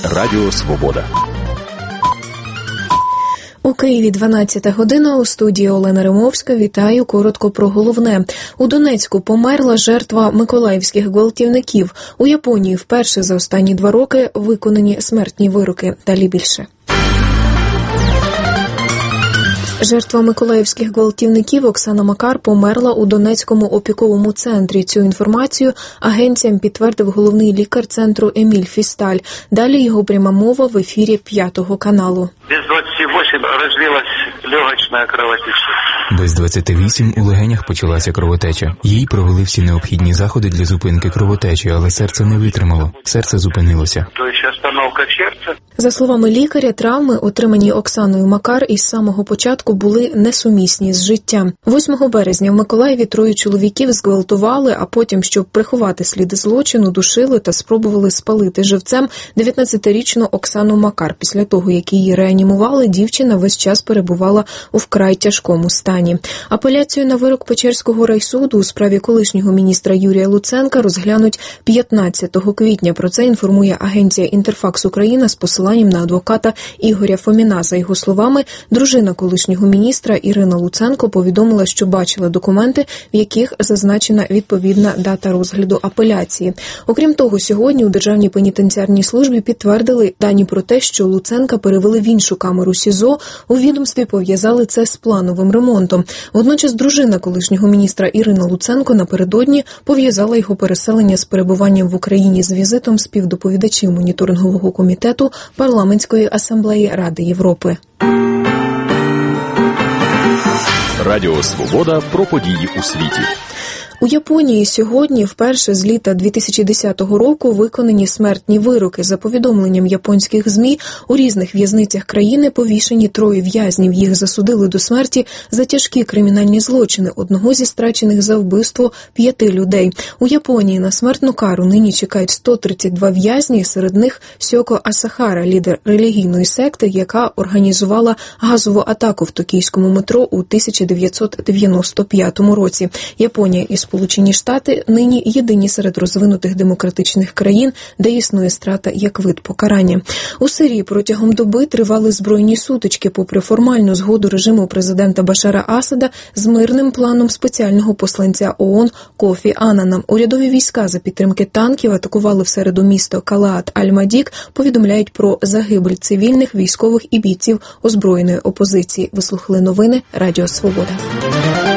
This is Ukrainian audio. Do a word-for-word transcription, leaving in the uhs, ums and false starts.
Радіо Свобода. У Києві дванадцята година, у студії Олена Римовська. Вітаю, коротко про головне. У Донецьку померла жертва миколаївських гвалтівників. У Японії вперше за останні два роки виконані смертні вироки. Далі більше. Жертва миколаївських гвалтівників Оксана Макар померла у Донецькому опіковому центрі. Цю інформацію агенціям підтвердив головний лікар центру Еміль Фісталь. Далі його пряма мова в ефірі п'ятого каналу. Без двадцати восьми розлилась легочна кровотеча. Без двадцяти вісім у легенях почалася кровотеча. Їй провели всі необхідні заходи для зупинки кровотечі, але серце не витримало. Серце зупинилося. Тобто остановка серця. За словами лікаря, травми, отримані Оксаною Макар, із самого початку були несумісні з життям. восьмого березня в Миколаєві троє чоловіків зґвалтували, а потім, щоб приховати сліди злочину, душили та спробували спалити живцем дев'ятнадцятирічну Оксану Макар. Після того, як її реанімували, дівчина весь час перебувала у вкрай тяжкому стані. Апеляцію на вирок Печерського райсуду у справі колишнього міністра Юрія Луценка розглянуть п'ятнадцятого квітня. Про це інформує агенція «Інтерфакс Україна» з посиланням на адвоката Ігоря Фоміна. За його словами, дружина колишнього міністра Ірина Луценко повідомила, що бачила документи, в яких зазначена відповідна дата розгляду апеляції. Окрім того, сьогодні у Державній пенітенціарній службі підтвердили дані про те, що Луценка перевели в іншу камеру СІЗО. У відомстві пов'язали це з плановим ремонтом. Водночас дружина колишнього міністра Ірина Луценко напередодні пов'язала його переселення з перебуванням в Україні з візитом співдоповідачів моніторингового комітету Парламентської асамблеї Ради Європи. Радіо Свобода про події у світі. У Японії сьогодні вперше з літа дві тисячі десятого року виконані смертні вироки. За повідомленням японських ЗМІ, у різних в'язницях країни повішені троє в'язнів. Їх засудили до смерті за тяжкі кримінальні злочини, одного зі страчених за вбивство п'яти людей. У Японії на смертну кару нині чекають сто тридцять два в'язні, серед них Сьоко Асахара, лідер релігійної секти, яка організувала газову атаку в токійському метро у тисяча дев'ятсот дев'яносто п'ятому році. Японія і Сполучені Штати нині єдині серед розвинутих демократичних країн, де існує страта як вид покарання. У Сирії протягом доби тривали збройні сутички, попри формальну згоду режиму президента Башара Асада з мирним планом спеціального посланця ООН Кофі Ананом. Урядові війська за підтримки танків атакували в середу місто Калаат-Аль-Мадік, повідомляють про загибель цивільних, військових і бійців озброєної опозиції. Ви слухали новини Радіо Свобода.